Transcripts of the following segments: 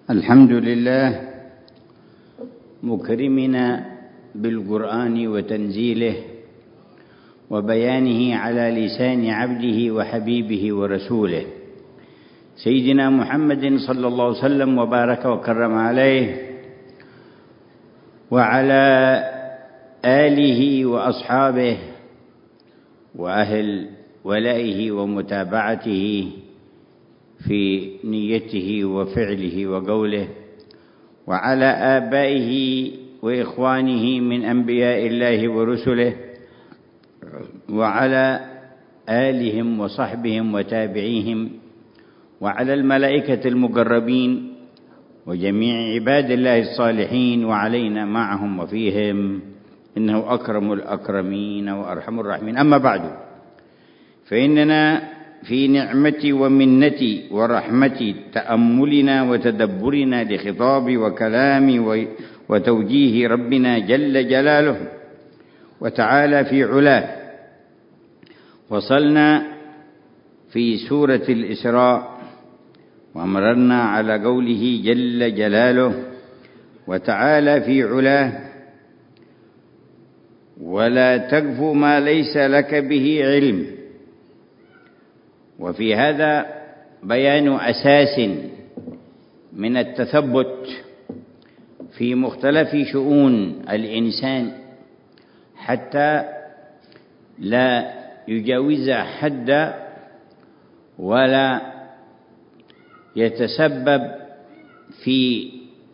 الحمد لله مكرمنا بالقرآن وتنزيله وبيانه على لسان عبده وحبيبه ورسوله سيدنا محمد صلى الله عليه وسلم وبارك وكرم عليه وعلى آله وأصحابه وأهل ولائه ومتابعته في نيته وفعله وقوله، وعلى آبائه وإخوانه من أنبياء الله ورسله، وعلى آلهم وصحبهم وتابعيهم، وعلى الملائكة المقربين وجميع عباد الله الصالحين، وعلينا معهم وفيهم، إنه أكرم الأكرمين وأرحم الراحمين. أما بعد، فإننا في نعمة ومنة ورحمة تأملنا وتدبرنا لخطاب وكلام وتوجيه ربنا جل جلاله وتعالى في علاه. وصلنا في سورة الإسراء ومررنا على قوله جل جلاله وتعالى في علاه: ولا تقف ما ليس لك به علم. وفي هذا بيان أساس من التثبت في مختلف شؤون الإنسان حتى لا يجاوز حد ولا يتسبب في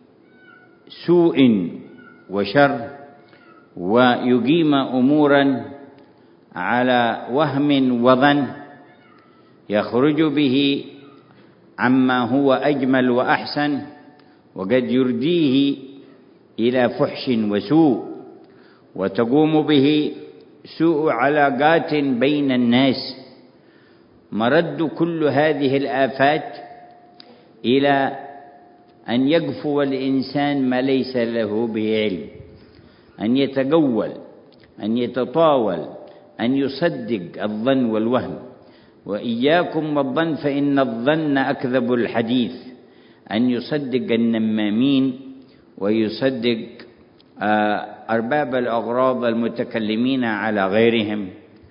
سوء وشر ويقيم أمورا على وهم وظن يخرج به عما هو أجمل وأحسن، وقد يرديه إلى فحش وسوء، وتقوم به سوء علاقات بين الناس. مرد كل هذه الآفات إلى أن يقفو الإنسان ما ليس له به علم، أن يتجول، أن يتطاول، أن يصدق الظن والوهم. وإياكم والظن فإن الظن أكذب الحديث، أن يصدق النمامين ويصدق أرباب الأغراض المتكلمين على غيرهم.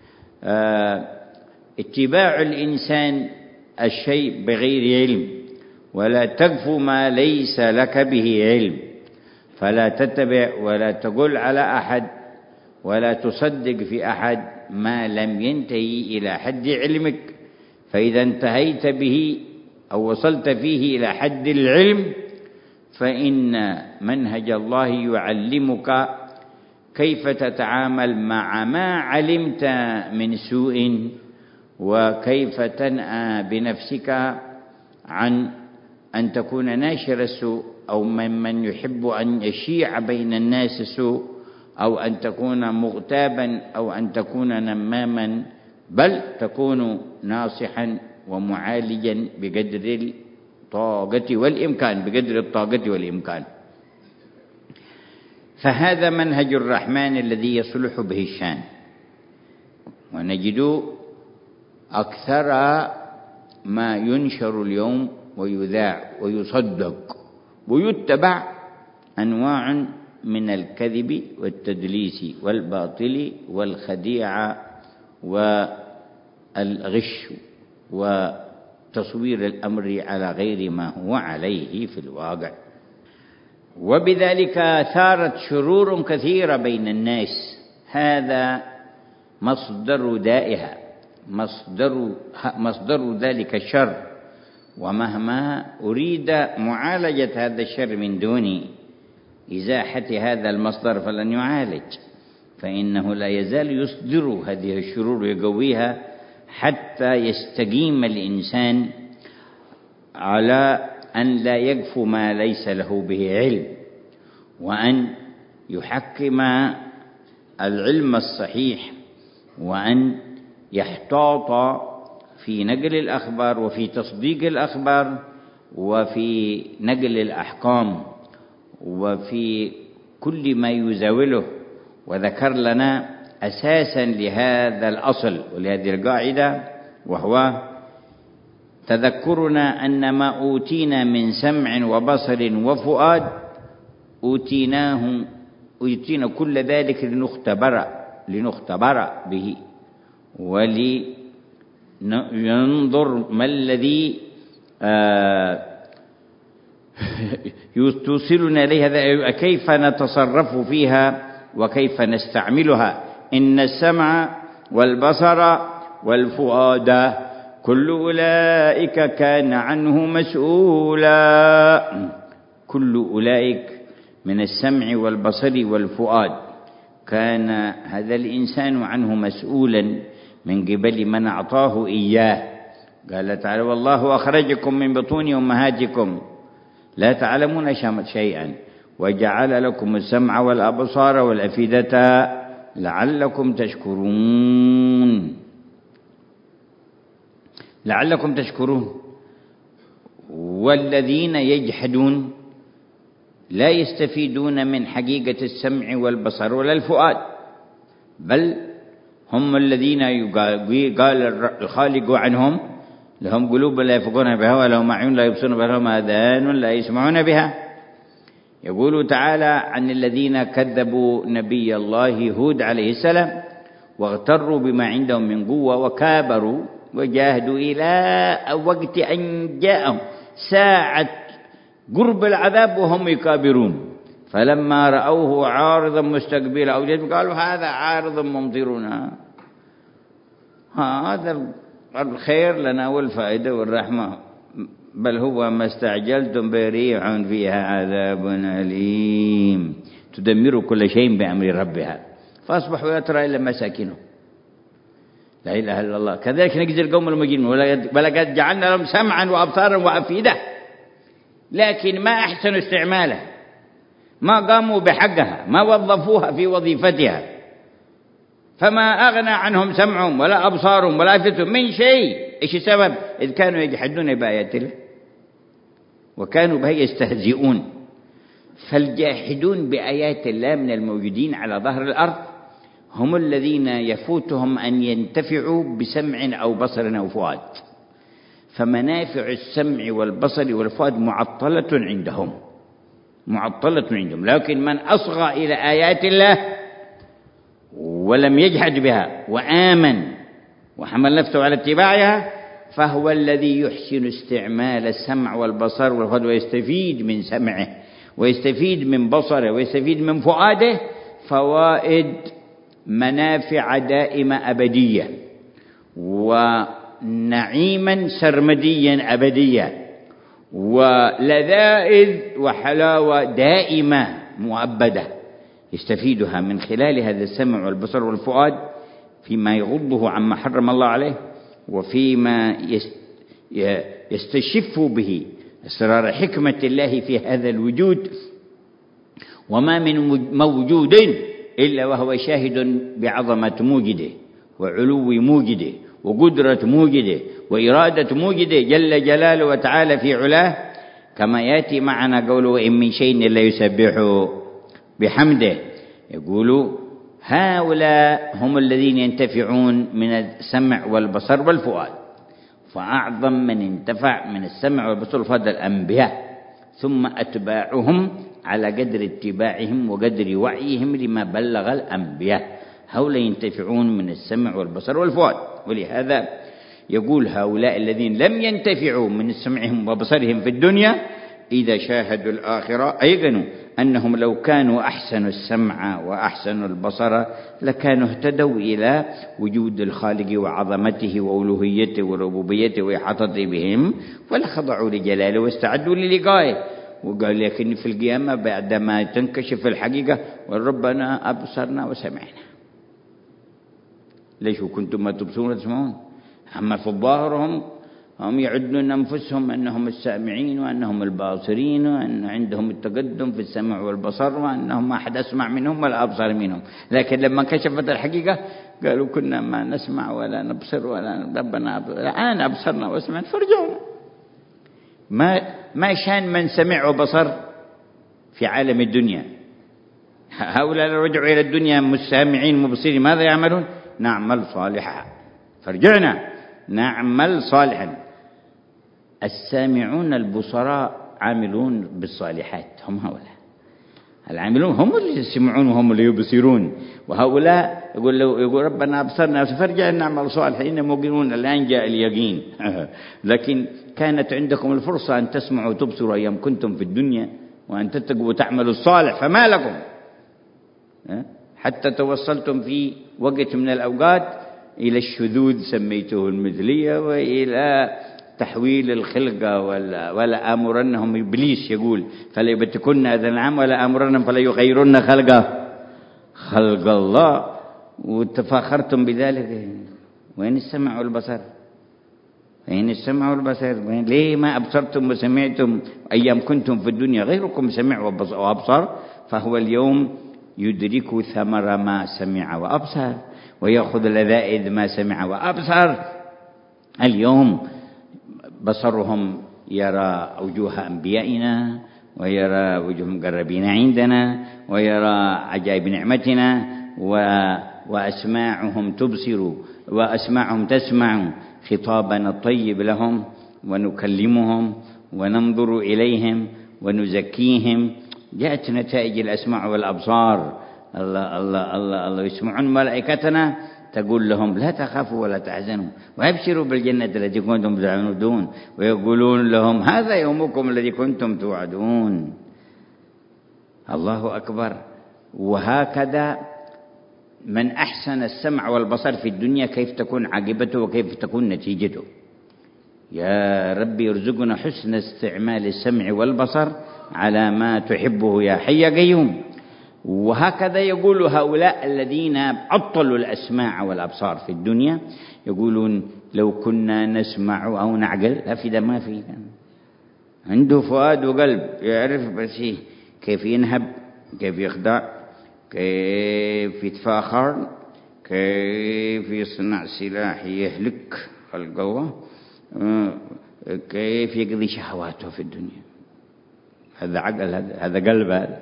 اتباع الإنسان الشيء بغير علم، ولا تقف ما ليس لك به علم، فلا تتبع ولا تقل على أحد ولا تصدق في أحد ما لم ينتهي إلى حد علمك. فإذا انتهيت به أو وصلت فيه إلى حد العلم فإن منهج الله يعلمك كيف تتعامل مع ما علمت من سوء، وكيف تنأى بنفسك عن أن تكون ناشر السوء، أو من يحب أن يشيع بين الناس السوء، أو أن تكون مغتابا، أو أن تكون نماما، بل تكون ناصحا ومعالجا بقدر الطاقة والإمكان. فهذا منهج الرحمن الذي يصلح به الشان. ونجد أكثر ما ينشر اليوم ويذاع ويصدق ويتبع أنواع من الكذب والتدليس والباطل والخديعة والغش وتصوير الأمر على غير ما هو عليه في الواقع. وبذلك ثارت شرور كثيرة بين الناس. هذا مصدر دائها، مصدر ذلك الشر. ومهما أريد معالجة هذا الشر من دون إزاحة هذا المصدر فلن يعالج، فإنه لا يزال يصدر هذه الشرور ويقويها حتى يستقيم الإنسان على أن لا يقف ما ليس له به علم، وأن يحكم العلم الصحيح، وأن يحتاط في نقل الأخبار وفي تصديق الأخبار وفي نقل الأحكام وفي كل ما يزاوله. وذكر لنا أساسا لهذا الأصل ولهذه القاعدة، وهو تذكرنا أن ما أوتينا من سمع وبصر وفؤاد أوتينا كل ذلك لنختبر به، ولينظر ما الذي توصلنا إليها، كيف نتصرف فيها وكيف نستعملها. إن السمع والبصر والفؤاد كل أولئك كان عنه مسؤولا. كل أولئك من السمع والبصر والفؤاد كان هذا الإنسان عنه مسؤولا من قبل من أعطاه إياه. قال تعالى: والله أخرجكم من بطون أمهاتكم لا تعلمون شيئا وجعل لكم السمع والأبصار والأفئدة لعلكم تشكرون. والذين يجحدون لا يستفيدون من حقيقة السمع والبصر ولا الفؤاد، بل هم الذين قال الخالق عنهم: لهم قلوب لا يفقهون بها ولهم أعين لا يبصرون بها ولهم آذان لا يسمعون بها. يقول تعالى عن الذين كذبوا نبي الله هود عليه السلام واغتروا بما عندهم من قوة وكابروا وجاهدوا إلى وقت أن جاءهم ساعة قرب العذاب وهم يكابرون، فلما رأوه عارضا مستقبل أوديتهم قالوا: هذا عارض ممطرنا، هذا الخير لنا والفائدة والرحمة، بل هو ما استعجلتم بريح فيها عذاب أليم تدمر كل شيء بأمر ربها فأصبحوا لا ترى إلا مساكنهم. لا إله إلا الله. كذلك نجزي القوم المجرمين ولقد جعلنا لهم سمعا وأبصارا وأفئدة، لكن ما أحسنوا استعماله، ما قاموا بحقها، ما وظفوها في وظيفتها، فما أغنى عنهم سمعهم ولا أبصارهم ولا أفئدتهم من شيء. إيش السبب؟ إذ كانوا يجحدون بآيات الله وكانوا بها يستهزئون. فالجاحدون بآيات الله من الموجودين على ظهر الأرض هم الذين يفوتهم أن ينتفعوا بسمع أو بصر أو فؤاد، فمنافع السمع والبصر والفؤاد معطلة عندهم. لكن من أصغى إلى آيات الله ولم يجحد بها وآمن وحمل نفسه على اتباعها فهو الذي يحسن استعمال السمع والبصر والفؤاد ويستفيد من سمعه ويستفيد من بصره ويستفيد من فؤاده فوائد منافع دائمة أبدية ونعيما سرمديا أبديا ولذائذ وحلاوة دائمة مؤبدة يستفيدها من خلال هذا السمع والبصر والفؤاد فيما يغضه عما حرم الله عليه وفيما يستشف به أسرار حكمة الله في هذا الوجود. وما من موجود إلا وهو شاهد بعظمة موجده وعلو موجده وقدرة موجده وإرادة موجده جل جلاله وتعالى في علاه، كما يأتي معنا قوله: وإن من شيء إلا يسبح بحمده. يقول هؤلاء هم الذين ينتفعون من السمع والبصر والفؤاد، فأعظم من انتفع من السمع والبصر والفؤاد الأنبياء، ثم أتباعهم على قدر اتباعهم وقدر وعيهم لما بلغ الأنبياء. هؤلاء ينتفعون من السمع والبصر والفؤاد. ولهذا يقول هؤلاء الذين لم ينتفعوا من سمعهم وبصرهم في الدنيا إذا شاهدوا الآخرة أيقنوا أنهم لو كانوا أحسنوا السمع وأحسنوا البصر لكانوا اهتدوا إلى وجود الخالق وعظمته وألوهيته وربوبيته وإحاطته بهم ولخضعوا لجلاله واستعدوا للقائه. وقال: لكن في القيامة بعدما تنكشف الحقيقة وربنا أبصرنا وسمعنا. ليش كنتم ما تبصرون وتسمعون؟ أما في الظاهر هم يعدون أنفسهم أنهم السامعين وأنهم الباصرين وأن عندهم التقدم في السمع والبصر وأنهم ما أحد أسمع منهم ولا أبصر منهم، لكن لما كشفت الحقيقة قالوا: كنا ما نسمع ولا نبصر ولا ربنا الآن أبصرنا وسمعنا فرجعنا. ما شان من سمع وبصر في عالم الدنيا. هؤلاء لو رجعوا إلى الدنيا مسامعين مبصرين ماذا يعملون؟ نعمل صالحا. فرجعنا نعمل صالحا. السامعون البصراء عاملون بالصالحات، هم هؤلاء العاملون، هم اللي يسمعون وهم اللي يبصرون. وهؤلاء يقول ربنا أبصرنا فارجع نعمل صالح إننا موقنون، الآن جاء اليقين. لكن كانت عندكم الفرصة أن تسمعوا وتبصروا أيام كنتم في الدنيا، وأن تتقوا وتعملوا الصالح، فما لكم؟ حتى توصلتم في وقت من الأوقات إلى الشذوذ سميته المثلية، وإلى تحويل الخلقة. ولا آمرنهم، إبليس يقول فلا يبتكن أذان العام ولا آمرنهم فلا يغيرن خلق الله، وتفاخرتم بذلك. وين السمع والبصر؟ وين السمع والبصر؟ ليه ما أبصرتم وسمعتم أيام كنتم في الدنيا؟ غيركم سمع وأبصر، فهو اليوم يدرك ثمر ما سمع وأبصر، ويأخذ لذائذ ما سمع وأبصر. اليوم بصرهم يرى وجوه أنبيائنا، ويرى وجوه مقربين عندنا، ويرى عجائب نعمتنا، وأسماعهم تبصر وأسماعهم تسمع خطابنا الطيب لهم، ونكلمهم وننظر إليهم ونزكيهم. جاءت نتائج الأسماع والأبصار. الله يسمعون ملائكتنا تقول لهم لا تخافوا ولا تحزنوا وابشروا بالجنة التي كنتم توعدون، ويقولون لهم هذا يومكم الذي كنتم توعدون. الله أكبر. وهكذا من أحسن السمع والبصر في الدنيا كيف تكون عاقبته وكيف تكون نتيجته. يا ربي ارزقنا حسن استعمال السمع والبصر على ما تحبه يا حي يا قيوم. وهكذا يقول هؤلاء الذين عطلوا الأسماع والأبصار في الدنيا، يقولون لو كنا نسمع أو نعقل. لا، في ده ما في، عنده فؤاد وقلب يعرف بس كيف ينهب، كيف يخدع، كيف يتفاخر، كيف يصنع سلاح يهلك القوة، كيف يقضي شهواته في الدنيا. هذا عقل، هذا قلب. هذا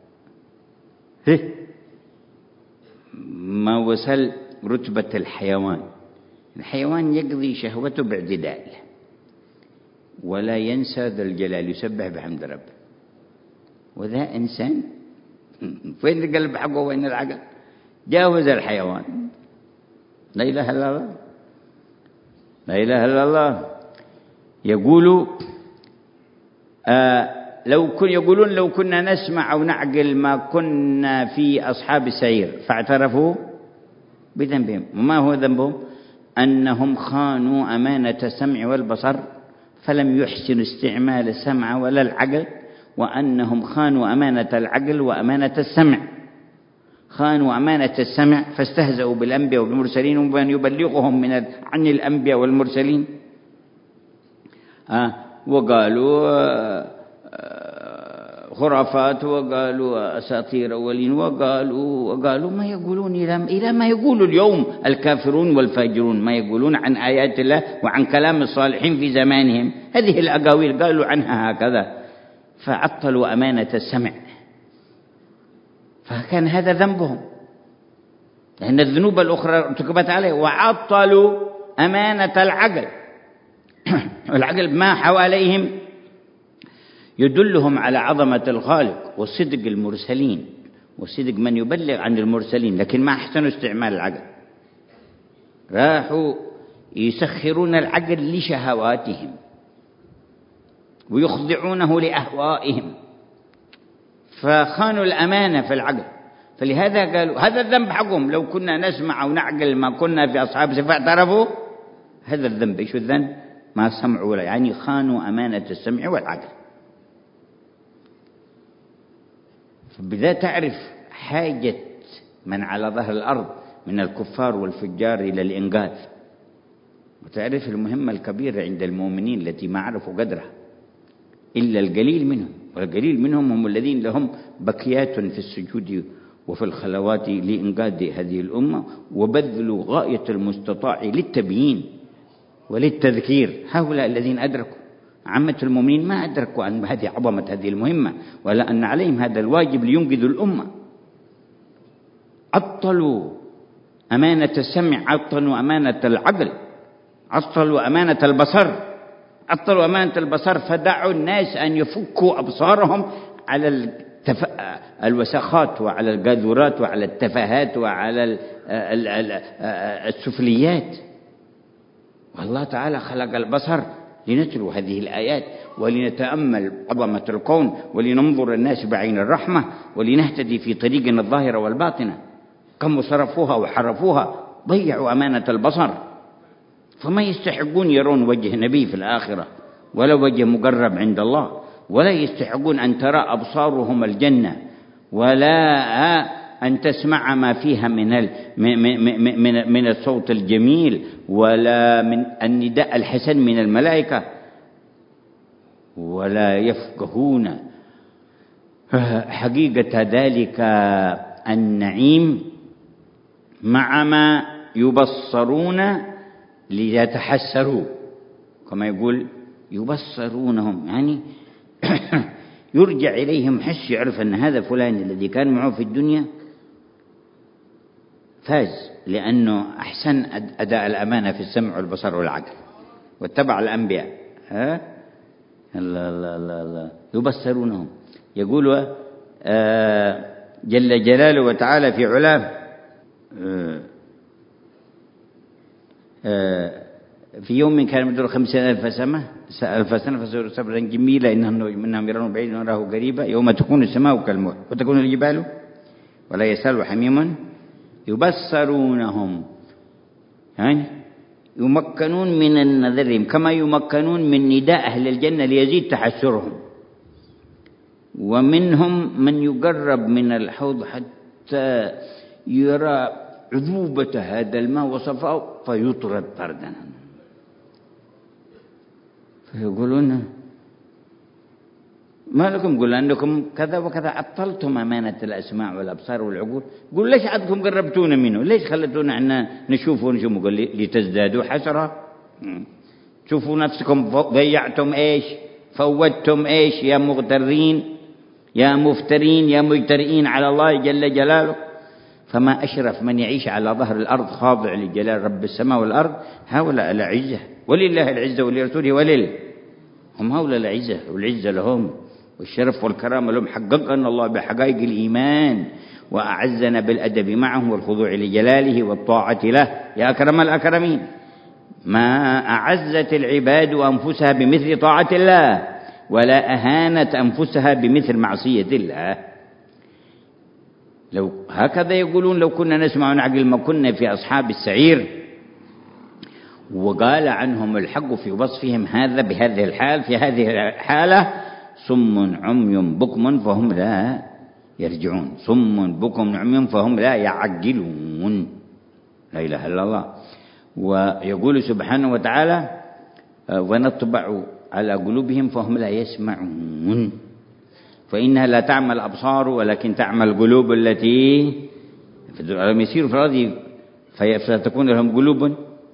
ما وصل رتبة الحيوان. الحيوان يقضي شهوته باعتدال، ولا ينسى ذا الجلال، يسبح بحمد ربه. وذا إنسان فين القلب حقه وين العقل؟ جاوز الحيوان. لا إله إلا الله، لا إله إلا الله. يقولون لو كنا نسمع أو نعقل ما كنا في أصحاب السعير، فاعترفوا بذنبهم. وما هو ذنبهم؟ أنهم خانوا أمانة السمع والبصر فلم يحسنوا استعمال السمع ولا العقل، وأنهم خانوا أمانة العقل وأمانة السمع. خانوا أمانة السمع فاستهزأوا بالأنبياء والمرسلين ومن يبلغهم عن الأنبياء والمرسلين، وقالوا خرافات، وقالوا أساطير أولين، وقالوا ما يقولون إلى ما يقول اليوم الكافرون والفاجرون، ما يقولون عن آيات الله وعن كلام الصالحين في زمانهم. هذه الأقاويل قالوا عنها هكذا، فعطلوا أمانة السمع، فكان هذا ذنبهم، لأن الذنوب الأخرى ارتكبت عليه. وعطلوا أمانة العقل. العقل ما حواليهم يدلهم على عظمة الخالق وصدق المرسلين وصدق من يبلغ عن المرسلين، لكن ما أحسنوا استعمال العقل. راحوا يسخرون العقل لشهواتهم ويخضعونه لأهوائهم، فخانوا الأمانة في العقل. فلهذا قالوا هذا الذنب حقهم، لو كنا نسمع أو نعقل ما كنا في أصحاب السعير، فاعترفوا هذا الذنب. إيش الذنب؟ ما سمعوا ولا، يعني خانوا أمانة السمع والعقل. فبذا تعرف حاجة من على ظهر الأرض من الكفار والفجار إلى الإنقاذ، وتعرف المهمة الكبيرة عند المؤمنين التي ما عرفوا قدرها إلا القليل منهم. والقليل منهم هم الذين لهم بكيات في السجود وفي الخلوات لإنقاذ هذه الأمة، وبذلوا غاية المستطاع للتبيين وللتذكير. هؤلاء الذين أدركوا. عامة المؤمنين ما أدركوا أن هذه عظمة هذه المهمة، ولا أن عليهم هذا الواجب لينقذوا الأمة. عطلوا أمانة السمع، عطلوا أمانة العقل، عطلوا أمانة البصر، عطلوا أمانة البصر، فدعوا الناس أن يفكوا أبصارهم على الوسخات وعلى القاذورات وعلى التفاهات وعلى السفليات. والله تعالى خلق البصر لنتلو هذه الآيات ولنتأمل عظمة الكون ولننظر الناس بعين الرحمة ولنهتدي في طريقنا الظاهرة والباطنة. كم صرفوها وحرفوها، ضيعوا أمانة البصر، فما يستحقون يرون وجه نبي في الآخرة ولا وجه مقرب عند الله، ولا يستحقون أن ترى أبصارهم الجنة، ولا أن تسمع ما فيها من الصوت الجميل، ولا من النداء الحسن من الملائكة، ولا يفقهون حقيقة ذلك النعيم مع ما يبصرون ليتحسروا. كما يقول يبصرونهم، يعني يرجع إليهم حس، يعرف أن هذا فلان الذي كان معه في الدنيا فاز لأنه أحسن أداء الأمانة في السمع والبصر والعقل واتبع الأنبياء. لا يبصرونهم. يقول جل جلاله وتعالى في علاه في يوم كان مدته 50,000 سنة فسيروا صبرا جميلا إنهم يرون بعيدا ونراه قريبا يوم تكون السماء كالمهل وتكون الجبال ولا يسأل حميم. يبصرونهم يعني يمكنون من النظر كما يمكنون من نداء أهل الجنة ليزيد تحسرهم. ومنهم من يقرب من الحوض حتى يرى عذوبة هذا الماء وصفاء فيطرد طردا، فيقولون ما لكم؟ قل أنكم كذا وكذا عطلتم أمانة الأسماع والأبصار والعقول. قل ليش عدكم قربتونا منه؟ ليش خلتونا عنا نشوف ونشوف؟ قل لتزدادوا حسرة. شوفوا نفسكم ضيعتم إيش، فوتم إيش يا مغترين يا مفترين يا مجترئين على الله جل جلاله. فما أشرف من يعيش على ظهر الأرض خاضع لجلال رب السماء والأرض. هؤلاء العزة، ولله العزة ولرسوله هم هؤلاء العزة، والعزة لهم والشرف والكرامة لهم. حققنا الله بحقائق الإيمان وأعزنا بالأدب معه والخضوع لجلاله والطاعة له يا أكرم الأكرمين. ما أعزت العباد أنفسها بمثل طاعة الله، ولا أهانت أنفسها بمثل معصية الله. لو هكذا يقولون لو كنا نسمع ونعقل ما كنا في أصحاب السعير. وقال عنهم الحق في وصفهم هذا بهذه الحال، في هذه الحالة صم عمي بكم فهم لا يرجعون. صم بكم عمي فهم لا يعقلون. لا إله إلا الله. ويقول سبحانه وتعالى ونطبع على قلوبهم فهم لا يسمعون. فإنها لا تعمى الأبصار ولكن تعمى القلوب التي لما يسيروا في الأرض فتكون لهم قلوب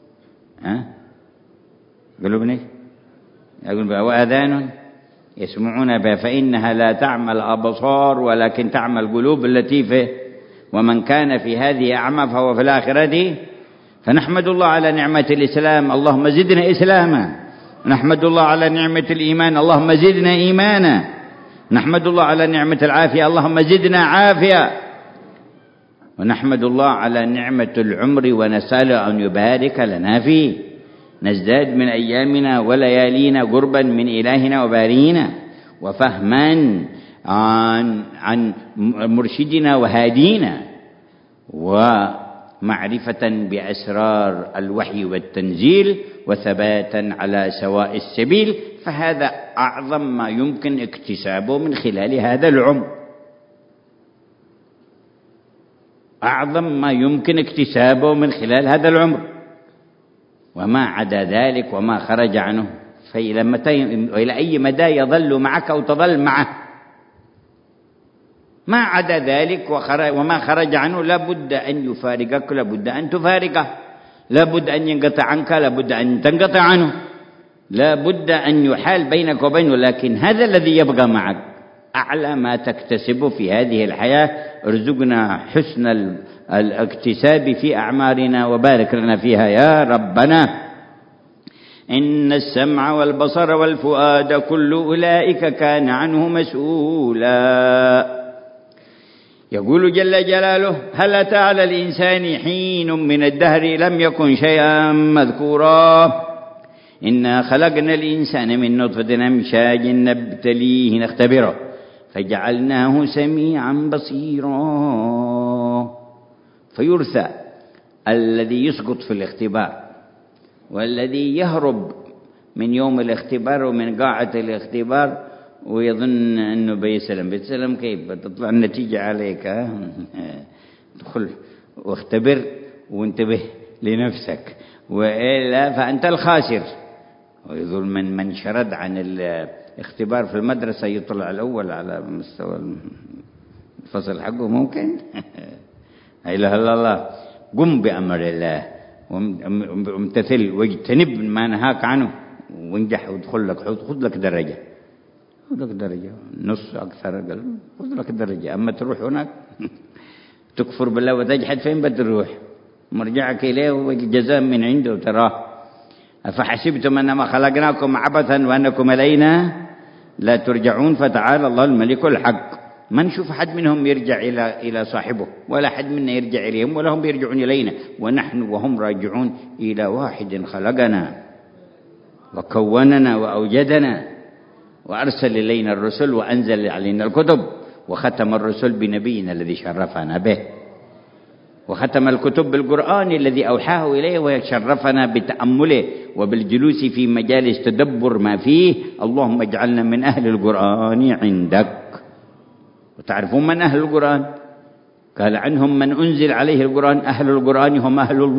قلوب ايش؟ يقول وآذان يسمعون بها فإنها لا تعمى الأبصار ولكن تعمى القلوب التي فيه. ومن كان في هذه أعمى فهو في الآخرة. فنحمد الله على نعمة الإسلام، اللهم زدنا إسلاما. نحمد الله على نعمة الإيمان، اللهم زدنا إيمانا. نحمد الله على نعمة العافية، اللهم زدنا عافية. ونحمد الله على نعمة العمر ونسأل أن يبارك لنا فيه، نزداد من أيامنا وليالينا قربا من إلهنا وبارينا، وفهما عن مرشدنا وهادينا، ومعرفة بأسرار الوحي والتنزيل، وثباتا على سواء السبيل. فهذا أعظم ما يمكن اكتسابه من خلال هذا العمر، أعظم ما يمكن اكتسابه من خلال هذا العمر. وما عدا ذلك وما خرج عنه فإلى متى وإلى أي مدى يظل معك أو تظل معه. ما عدا ذلك وما خرج عنه لابد أن يفارقك، لابد أن تفارقه، لابد أن ينقطع عنك، لابد أن تنقطع عنه، لابد أن يحال بينك وبينه. لكن هذا الذي يبقى معك أعلى ما تكتسبه في هذه الحياة. ارزقنا حسن الاكتساب في أعمارنا وبارك لنا فيها يا ربنا. إن السمع والبصر والفؤاد كل أولئك كان عنه مسؤولا. يقول جل جلاله: هل أتى على الإنسان حين من الدهر لم يكن شيئا مذكورا إنا خلقنا الإنسان من نطفة أمشاج نبتليه نختبره فجعلناه سميعا بصيرا. فيرثى الذي يسقط في الاختبار والذي يهرب من يوم الاختبار ومن قاعة الاختبار ويظن أنه بيسلم كيف بتطلع النتيجة عليك؟ ادخل واختبر وانتبه لنفسك وإلا فأنت الخاسر. ويظن من شرد عن الاختبار في المدرسة يطلع الأول على مستوى الفصل حقه ممكن. لا إله إلا الله. قم بأمر الله وامتثل واجتنب ما نهاك عنه وانجح وادخل لك خذ لك درجة نص أكثر أقل خذ لك درجة. أما تروح هناك تكفر بالله وتجحد فين بتروح؟ مرجعك إليه والجزاء من عنده تراه. أفحسبتم أنما خلقناكم عبثا وأنكم إلينا لا ترجعون فتعالى الله الملك الحق. ما نشوف حد منهم يرجع إلى صاحبه ولا حد منا يرجع إليهم ولا هم يرجعون إلينا ونحن وهم راجعون إلى واحد خلقنا وكوننا وأوجدنا وأرسل إلينا الرسل وأنزل علينا الكتب وختم الرسل بنبينا الذي شرفنا به وختم الكتب بالقرآن الذي أوحاه إليه وشرفنا بتأمله وبالجلوس في مجالس تدبر ما فيه. اللهم اجعلنا من أهل القرآن عندك. وتعرفون من أهل القرآن؟ قال عنهم من أنزل عليه القرآن أهل القرآن هم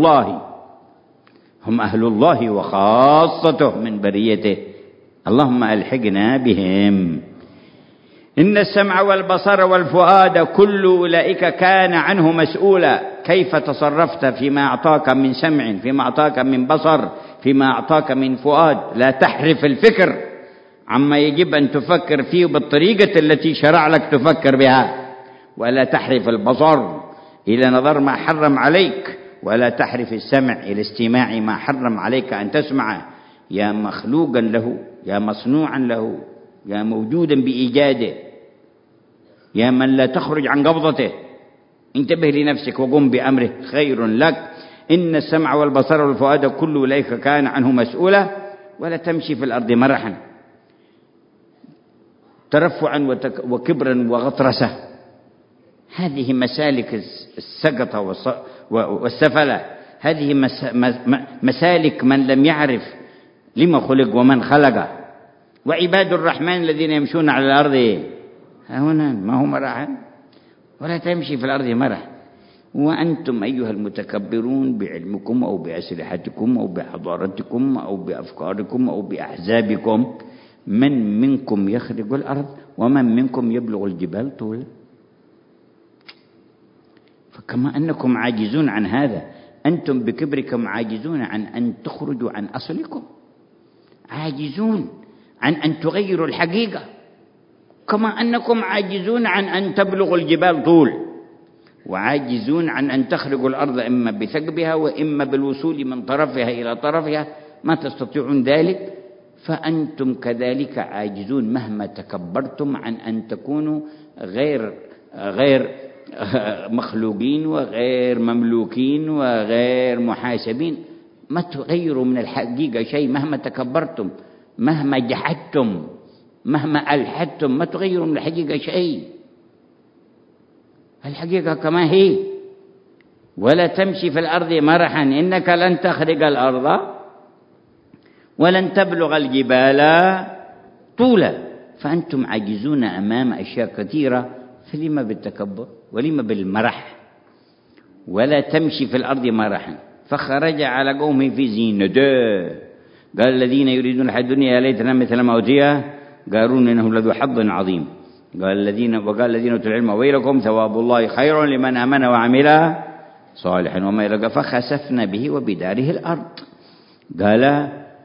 أهل الله وخاصته من بريته. اللهم ألحقنا بهم. إن السمع والبصر والفؤاد كل أولئك كان عنه مسؤولا. كيف تصرفت فيما أعطاك من سمع، فيما أعطاك من بصر، فيما أعطاك من فؤاد؟ لا تحرف الفكر عما يجب أن تفكر فيه بالطريقة التي شرع لك تفكر بها، ولا تحرف البصر إلى نظر ما حرم عليك، ولا تحرف السمع إلى استماع ما حرم عليك أن تسمعه، يا مخلوقا له، يا مصنوعا له، يا موجودا بإيجاده، يا من لا تخرج عن قبضته. انتبه لنفسك وقم بأمره خير لك. إن السمع والبصر والفؤاد كل أولئك كان عنه مسؤولا. ولا تمشي في الأرض مرحا ترفعا وكبرا وغطرسة. هذه مسالك السقطة والسفلة. هذه مسالك من لم يعرف لما خلق ومن خلقه. وعباد الرحمن الذين يمشون على الأرض هنا ما هو مرحا. ولا تمشي في الأرض مرحا. وأنتم أيها المتكبرون بعلمكم أو بأسلحتكم أو بحضارتكم أو بأفكاركم أو بأحزابكم، من منكم يخرق الأرض ومن منكم يبلغ الجبال طولا. فكما أنكم عاجزون عن هذا، أنتم بكبركم عاجزون عن أن تخرجوا عن أصلكم، عاجزون عن أن تغيروا الحقيقة، كما أنكم عاجزون عن أن تبلغوا الجبال طول، وعاجزون عن أن تخرقوا الأرض إما بثقبها وإما بالوصول من طرفها إلى طرفها، ما تستطيعون ذلك. فأنتم كذلك عاجزون مهما تكبرتم عن أن تكونوا غير مخلوقين وغير مملوكين وغير محاسبين. ما تغيروا من الحقيقة شيء مهما تكبرتم، مهما جحدتم، مهما ألحدتم، ما تغيروا من الحقيقة شيء. الحقيقة كما هي. ولا تمشي في الأرض مرحا إنك لن تخرق الأرض ولن تبلغ الجبال طولا. فأنتم عاجزون أمام أشياء كثيرة، فلما بالتكبر ولما بالمرح؟ ولا تمشي في الأرض مرحا. فخرج على قومه في زينته قال الذين يريدون الحياة الدنيا ليتنا مثل ما أوتي قارون إنه لذو حظ عظيم. وقال الذين أوتوا العلم ويلكم ثواب الله خير لمن آمن وعمل صالحا وما يلقى. فخسفنا به وبداره الأرض. قال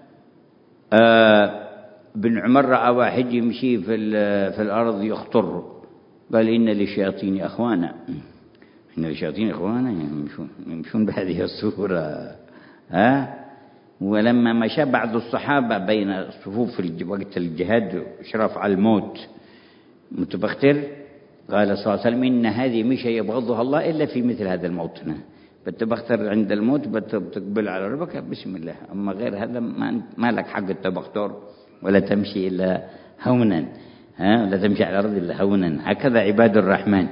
ابن عمر رأى واحد يمشي في الأرض يخطر، قال إن للشياطين أخوانا، إن للشياطين أخوانا يمشون بهذه الصورة. ولما مشى بعض الصحابة بين الصفوف في وقت الجهاد إشراف على الموت متبختر، قال صلى الله عليه وسلم: إن هذه مشى يبغضها الله إلا في مثل هذا الموطن، بتبختر عند الموت بتقبل على ربك بسم الله، أما غير هذا ما لك حق التبختر، ولا تمشي إلا هونا، ولا تمشي على الأرض إلا هونا. هكذا عباد الرحمن.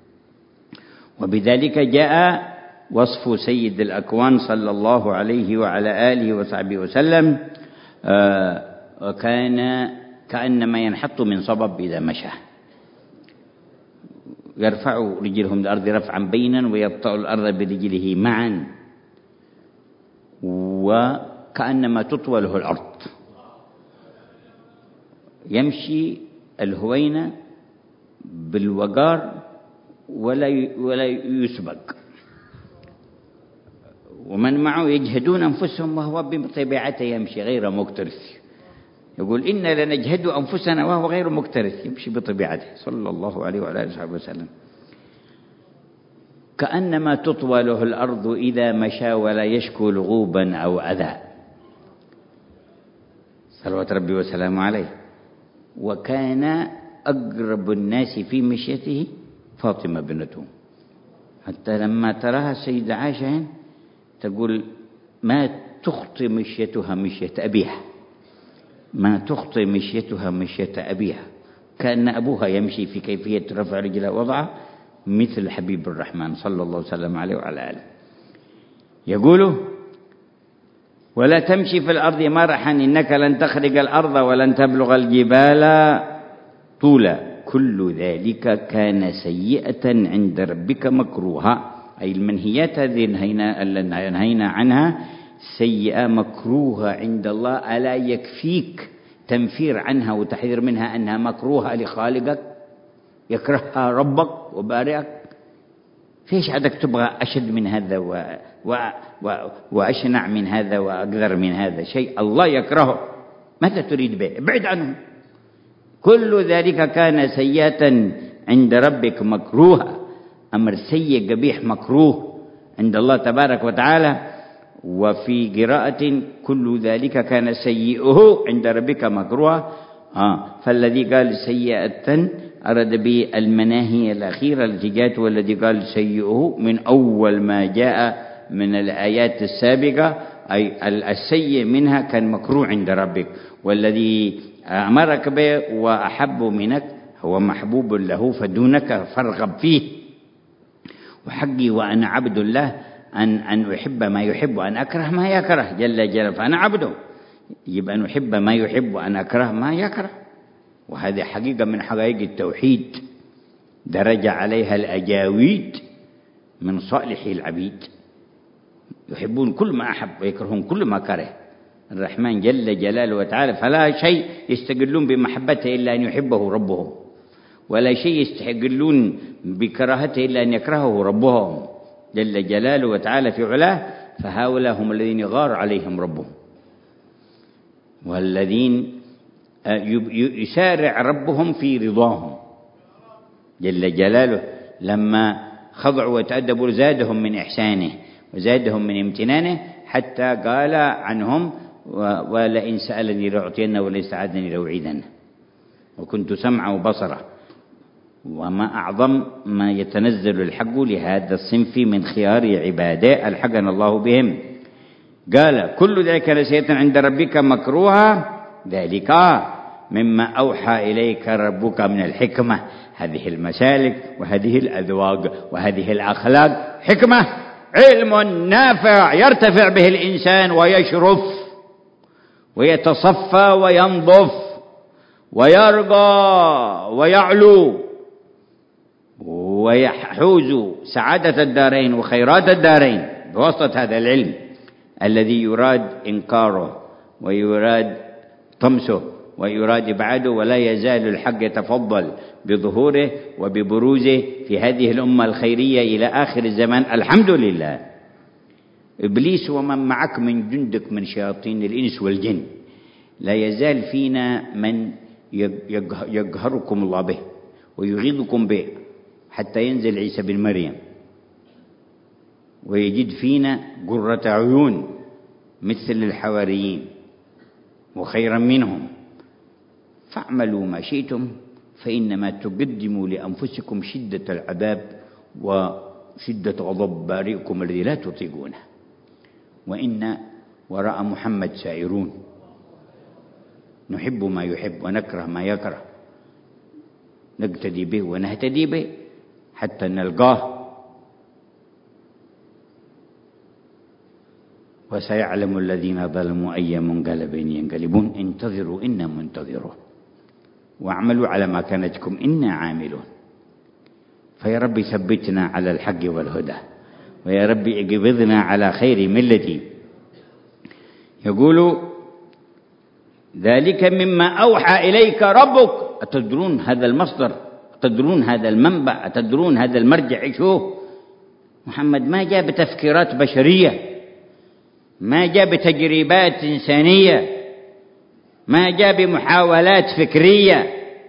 وبذلك جاء وصف سيد الأكوان صلى الله عليه وعلى آله وصحبه وسلم، وكان كأنما ينحط من صبب إذا مشى، يرفع رجلهم الأرض رفعا بينا ويبطأ الأرض برجله معا، وكأنما تطوله الأرض، يمشي الهوينة بالوقار ولا يسبق، ومن معه يجهدون أنفسهم وهو بطبيعته يمشي غير مكترث. يقول: إنا لنجهد أنفسنا وهو غير مكترث، يمشي بطبيعته صلى الله عليه وعلى آله وصحبه وسلم. كأنما تطوله الأرض إذا مشى ولا يشكو لغوبا أو أذى، صلوات ربي وسلامه عليه. وكان أقرب الناس في مشيته فاطمة بنته، حتى لما تراها السيدة عائشة تقول: ما تخطي مشيتها مشية أبيها، ما تخطي مشيتها مشية أبيها، كأن أبوها يمشي في كيفية رفع رجله وضعه مثل حبيب الرحمن صلى الله عليه وسلم عليه وعلى آله. يقول: ولا تمشي في الأرض مرحا إنك لن تخرج الأرض ولن تبلغ الجبال طولا، كل ذلك كان سيئة عند ربك مكروها. أي المنهيات هذه نهينا عنها سيئة مكروهة عند الله، ألا يكفيك تنفير عنها وتحذير منها أنها مكروهة لخالقك يكرهها ربك وبارئك؟ فيش عندك تبغى أشد من هذا وأشنع من هذا وأقدر من هذا؟ شيء الله يكرهه ماذا تريد به؟ ابعد عنه. كل ذلك كان سيئة عند ربك مكروها، أمر سيء قبيح مكروه عند الله تبارك وتعالى. وفي قراءة: كل ذلك كان سيئه عند ربك مكروها. فالذي قال سيئة أراد به المناهي الأخيرة التي جاءت، والذي قال سيئه من أول ما جاء من الآيات السابقة، أي السيء منها كان مكروه عند ربك، والذي أمرك به وأحب منك هو محبوب له فدونك فارغب فيه. وحقي وأنا عبد الله أن أحب ما يحب وأن أكره ما يكره جل جلاله، فأنا عبده، يبقى أن أحب ما يحب وأن أكره ما يكره. وهذه حقيقة من حقائق التوحيد درجة عليها الأجاويد من صالح العبيد، يحبون كل ما أحب ويكرهون كل ما كره الرحمن جل جلاله وتعالى. فلا شيء يستقلون بمحبته إلا أن يحبه ربهم، ولا شيء يستقلون بكراهته إلا أن يكرهه ربهم جل جلاله وتعالى في علاه. فهؤلاء هم الذين يغار عليهم ربهم، والذين يسارع ربهم في رضاهم جل جلاله. لما خضعوا وتأدبوا زادهم من إحسانه وزادهم من امتنانه، حتى قال عنهم: ولئن سألني لأعطينه ولئن استعاذني لأعيذنه، وكنت سمعه وبصره. وما أعظم ما يتنزل الحق لهذا الصنف من خيار عباده ألحقنا الله بهم. قال: كل ذلك لسيئة عند ربك مكروها، ذلك مما أوحى إليك ربك من الحكمة. هذه المسالك وهذه الأذواق وهذه الأخلاق حكمة، علم نافع يرتفع به الإنسان ويشرف ويتصفى وينظف ويرقى ويعلو ويحوز سعادة الدارين وخيرات الدارين بواسطة هذا العلم الذي يراد إنكاره ويراد طمسه ويراد إبعاده. ولا يزال الحق يتفضل بظهوره وببروزه في هذه الأمة الخيرية إلى آخر الزمان الحمد لله. إبليس ومن معك من جندك من شياطين الإنس والجن لا يزال فينا من يقهركم الله به ويغيظكم به، حتى ينزل عيسى بن مريم ويجد فينا قرة عيون مثل الحواريين وخيرا منهم، فاعملوا ما شئتم فإنما تقدموا لأنفسكم شدة العذاب وشدة غضب بارئكم الذي لا تطيقونه. وإن وراء محمد سائرون، نحب ما يحب ونكره ما يكره، نقتدي به ونهتدي به حتى نلقاه. وسيعلم الذين ظلموا أي منقلب ينقلبون. انتظروا إنا منتظرون، واعملوا على مكانتكم إنا عاملون. فيا رب ثبتنا على الحق والهدى، ويا رب اقبضنا على خير ملتي. يقول ذلك مما أوحى إليك ربك. أتدرون هذا المصدر؟ أتدرون هذا المنبع؟ أتدرون هذا المرجع؟ شوف، محمد ما جاء بتفكيرات بشرية، ما جاء بتجربات إنسانية، ما جاء بمحاولات فكرية.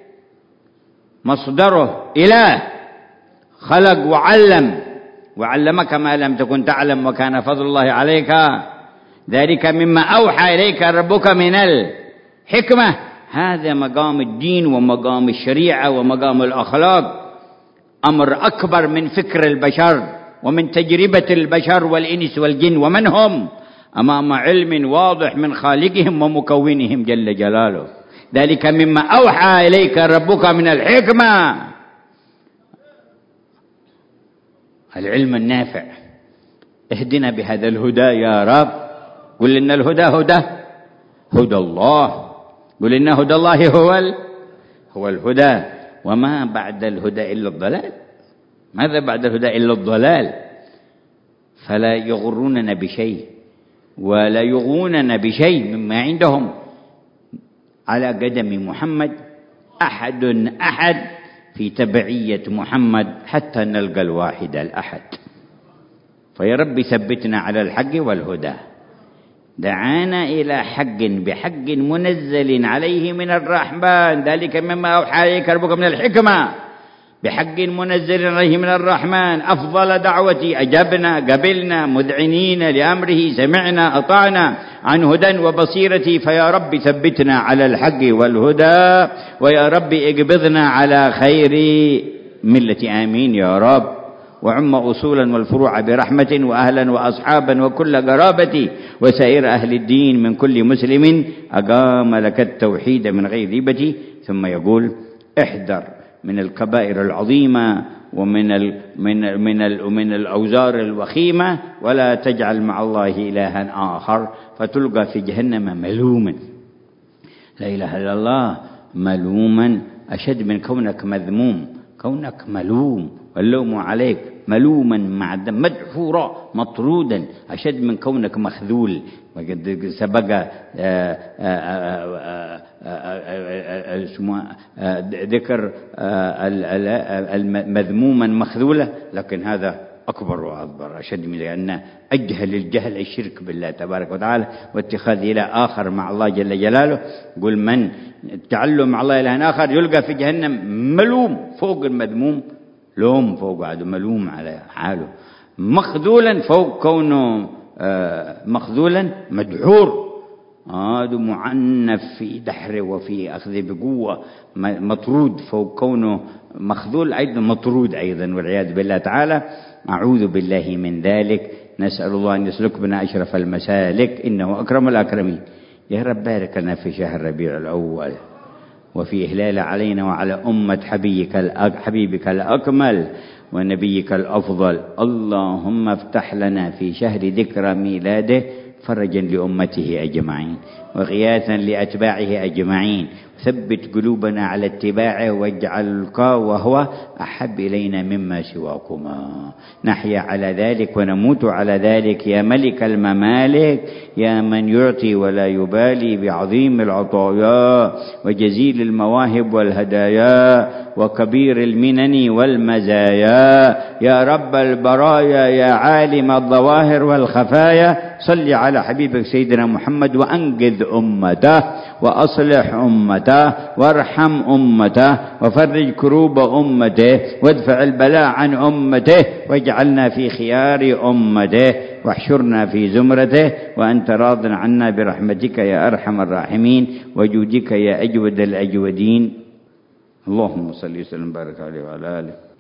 مصدره إله خلق وعلم، وعلمك ما لم تكن تعلم وكان فضل الله عليك. ذلك مما أوحى إليك ربك من الحكمة. هذا مقام الدين ومقام الشريعة ومقام الأخلاق، أمر أكبر من فكر البشر ومن تجربة البشر والإنس والجن، ومن هم أمام علم واضح من خالقهم ومكونهم جل جلاله. ذلك مما أوحى إليك ربك من الحكمة، العلم النافع. اهدنا بهذا الهدى يا رب. قل إن الهدى هدى الله. قل إن هدى الله هو الهدى، وما بعد الهدى إلا الضلال. ماذا بعد الهدى إلا الضلال؟ فلا يغروننا بشيء ولا يغوننا بشيء مما عندهم. على قدم محمد أحد في تبعية محمد حتى نلقى الواحد الأحد. فيا رب ثبتنا على الحق والهدى. دعانا إلى حق بحق منزل عليه من الرحمن. ذلك مما أوحى إليك ربك من الحكمة، بحق منزل عليه من الرحمن. أفضل دعوتي أجبنا قبلنا مذعنين لأمره، سمعنا أطعنا عن هدى وبصيرتي. فيا رب ثبتنا على الحق والهدى، ويا رب اقبضنا على خير ملة. آمين يا رب. وعم أصولا والفروع برحمة، وأهلا وأصحابا وكل قرابتي، وسائر أهل الدين من كل مسلم أقام لك التوحيد من غير ريبتي. ثم يقول احذر من الكبائر العظيمة ومن الأوزار الوخيمة، ولا تجعل مع الله إلها آخر فتلقى في جهنم ملوما. لا إله إلا الله. ملوما أشد من كونك مذموم. كونك ملوم واللوم عليك، ملوما مدحورا مطرودا، أشد من كونك مخذول. وقد سبق ذكر المذموما مخذولا، لكن هذا أكبر وأكبر، أشد من، لأن أجهل الجهل الشرك بالله تبارك وتعالى واتخاذ إله آخر مع الله جل جلاله. قل من تعلم مع الله إله آخر يلقى في جهنم ملوم فوق المذموم، لوم فوق عدو، ملوم على حاله، مخذولا فوق كونه مخذولا مدحور، هذا معنف في دحره وفي أخذه بقوة، مطرود فوق كونه مخذول أيضا مطرود أيضا، والعياذ بالله تعالى. أعوذ بالله من ذلك. نسأل الله أن يسلك بنا أشرف المسالك إنه أكرم الأكرمين. يا رب بارك لنا في شهر ربيع الأول، وفي إهلال علينا وعلى أمة حبيبك الأكمل ونبيك الأفضل. اللهم افتح لنا في شهر ذكرى ميلاده فرجا لأمته أجمعين، وغياثا لأتباعه أجمعين. ثبت قلوبنا على اتباعه، واجعلك وهو أحب إلينا مما سواكما. نحيا على ذلك ونموت على ذلك يا ملك الممالك، يا من يعطي ولا يبالي، بعظيم العطايا وجزيل المواهب والهدايا وكبير المنن والمزايا. يا رب البرايا، يا عالم الظواهر والخفايا، صل على حبيبك سيدنا محمد وأنقذ وحد أمته وأصلح أمته وارحم أمته وفرج كروب أمته وادفع البلاء عن أمته واجعلنا في خيار أمته واحشرنا في زمرته وأنت راض عنا برحمتك يا أرحم الراحمين وجودك يا أجود الأجودين. اللهم صل وسلم وبارك عليه وعلى آله.